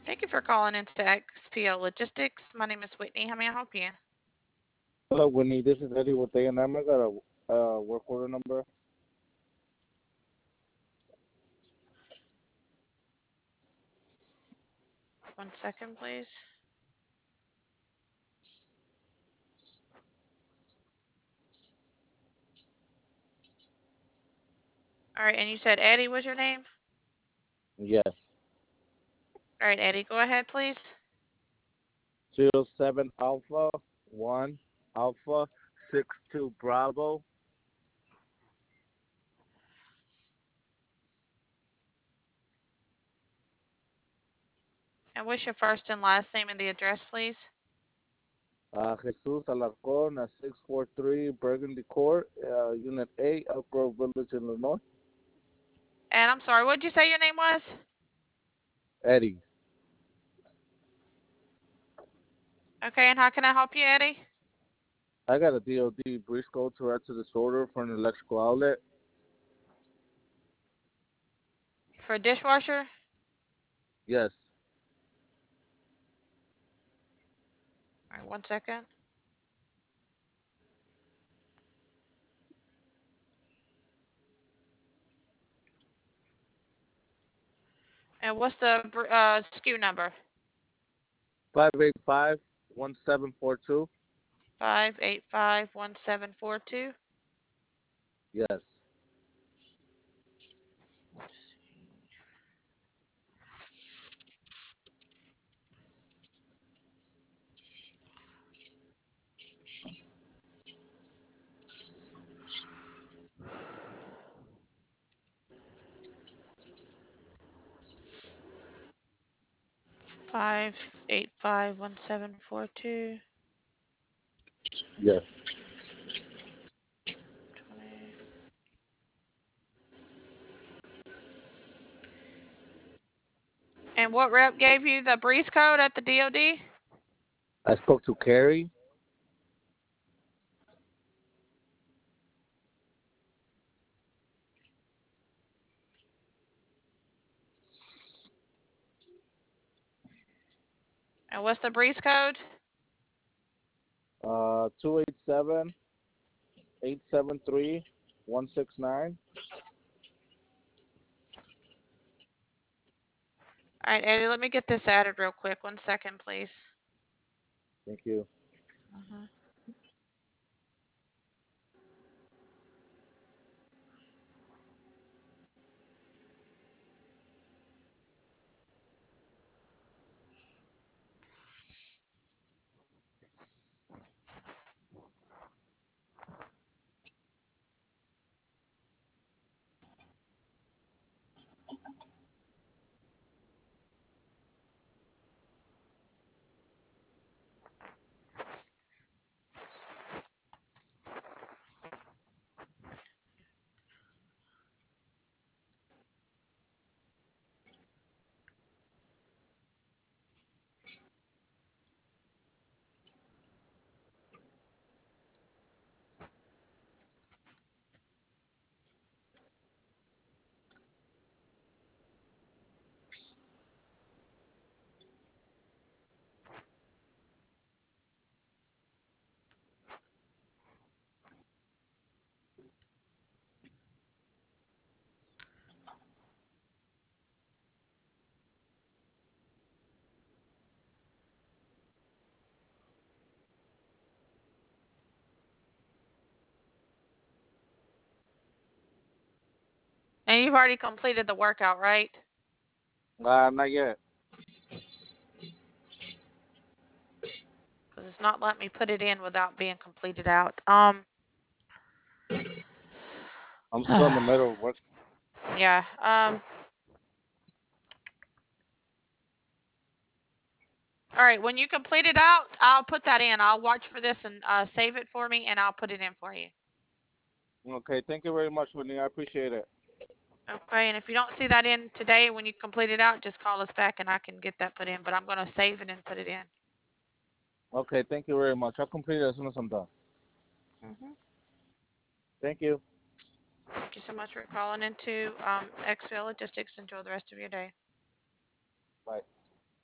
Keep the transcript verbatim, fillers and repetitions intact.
Thank you for calling into X P L Logistics. My name is Whitney. How may I help you? Hello, Winnie. This is Eddie with A and M. I got a uh, work order number. One second, please. All right, and you said Eddie was your name? Yes. All right, Eddie, go ahead, please. Zero seven Alpha one Alpha six two Bravo. And what's your first and last name and the address, please? Uh, Jesus Alarcon at six four three Burgundy Court, uh, Unit A, Elk Grove Village, Illinois. And I'm sorry, what did you say your name was? Eddie. Okay, and how can I help you, Eddie? I got a D O D Briscoe Tourette disorder for an electrical outlet. For a dishwasher? Yes. All right, one second. And what's the uh, S K U number? Five eight five one seven four two. five eight five one seven four two. Yes. five eight five one seven four two. Yes. twenty. And what rep gave you the breeze code at the D O D? I spoke to Carrie. And what's the breeze code? Uh, two eight seven eight seven three one six nine. All right, Eddie, let me get this added real quick. One second, please. Thank you. Uh-huh. And you've already completed the workout, right? Uh, not yet. Because it's not letting me put it in without being completed out. Um. I'm still in the middle of work. Yeah. Um. All right. When you complete it out, I'll put that in. I'll watch for this and uh, save it for me, and I'll put it in for you. Okay, thank you very much, Whitney. I appreciate it. Okay. And if you don't see that in today when you complete it out, just call us back and I can get that put in. But I'm going to save it and put it in. Okay, thank you very much. I'll complete it as soon as I'm done. Mm-hmm. Thank you. Thank you so much for calling into um, X P L Logistics. Enjoy the rest of your day.